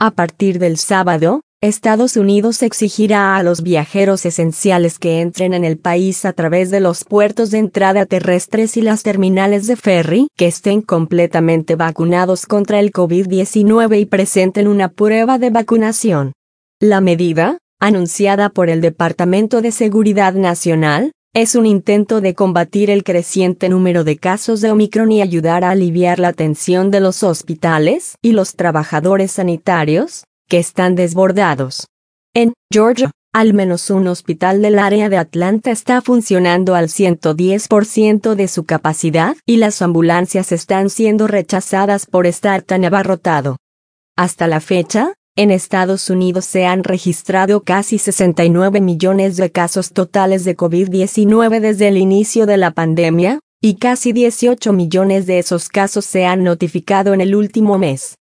A partir del sábado, Estados Unidos exigirá a los viajeros esenciales que entren en el país a través de los puertos de entrada terrestres y las terminales de ferry que estén completamente vacunados contra el COVID-19 y presenten una prueba de vacunación. La medida, anunciada por el Departamento de Seguridad Nacional, es un intento de combatir el creciente número de casos de Omicron y ayudar a aliviar la tensión de los hospitales y los trabajadores sanitarios, que están desbordados. En Georgia, al menos un hospital del área de Atlanta está funcionando al 110% de su capacidad y las ambulancias están siendo rechazadas por estar tan abarrotado. Hasta la fecha, en Estados Unidos se han registrado casi 69 millones de casos totales de COVID-19 desde el inicio de la pandemia, y casi 18 millones de esos casos se han notificado en el último mes.